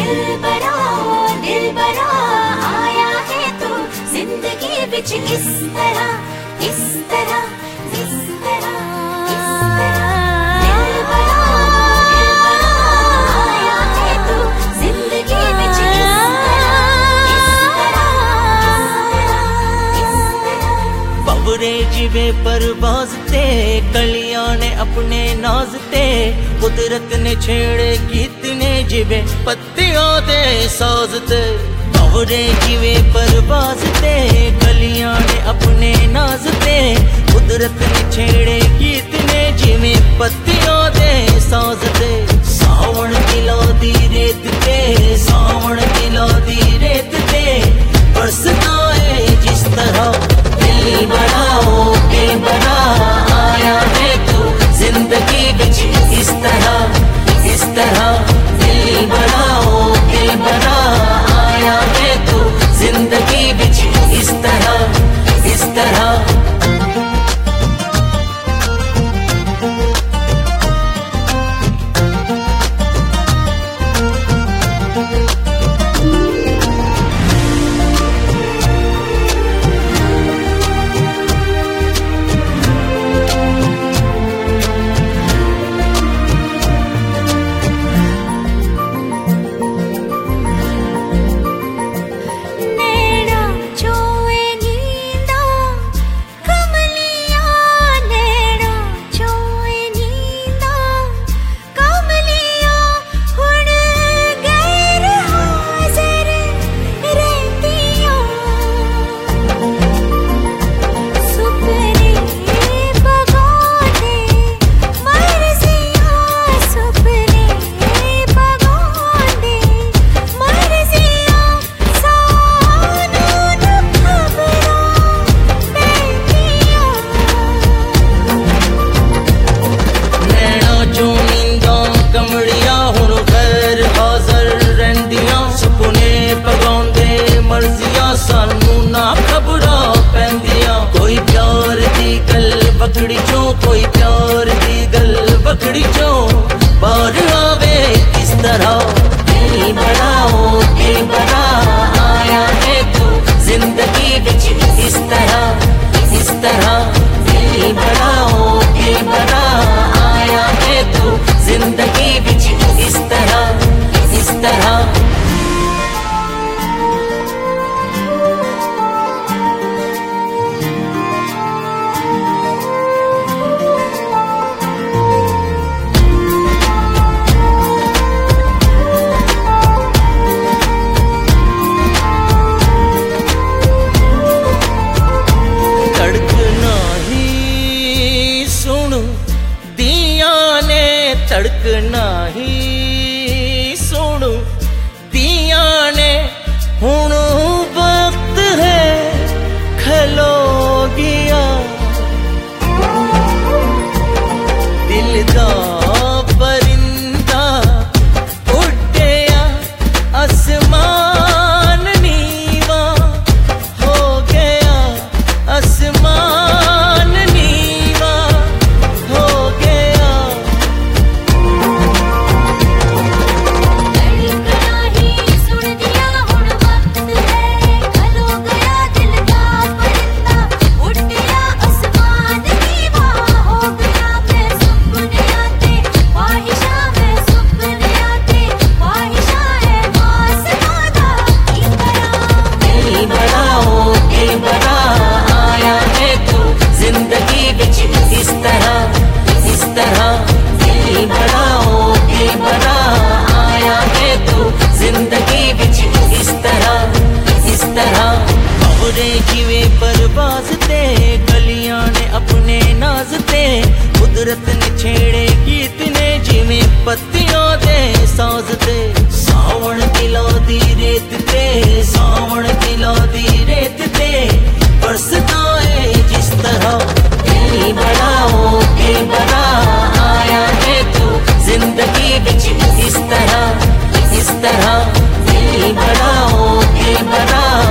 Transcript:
दिल बरा आया है तू जिंदगी बिच इस तरह इस तरह इस तरह इस तरह। दिल बरा आया है तू जिंदगी बिच इस तरह इस तरह। बवरे जिवे परवाज़ ते कलियां ने अपने नाज ते कुदरत ने छेड़े गीत ने जिवे पत्तियों दे साज ते। बवरे जिवे परवाज़ ते कलियां ने अपने नाज ते कुदरत ने छेड़े गीत ने जिवे पत्तियों दे साज ते। सावण दिलों दी रेत ते सावण दिलों दी रेत ते बरसता है जिस तरह। दिल बनाओ के बना आया है तू जिंदगी बिच इस तरह इस तरह। दिल बनाओ के बना आया है तू जिंदगी बिच इस तरह इस तरह। कोई प्यार दी गल बखड़ी चो बार आवे किस तरह। दिल बनाओ के बना आया है तू जिंदगी बिच इस तरह इस तरह। दिल बनाओ के बना आया है तू जिंदगी बिच इस तरह इस तरह। तड़कना ही सुनू दिया ने हुण वक्त है खलो गया। दिल दा परिंदा उड़या आसमान नीवा हो गया आसमान नीवा हो गया। जिवे परवाज़ ते गलियां ने अपने नाज ते कुदरत ने छेड़े गीत ने जिवे पत्तियों दे साज ते। सावण दिलों दी रेत ते सावण दिलों दी रेत ते बरसता है जिस तरह। दिल बनाओ के बना आया है तू जिंदगी बिच इस तरह इस तरह। दिल बनाओ के बना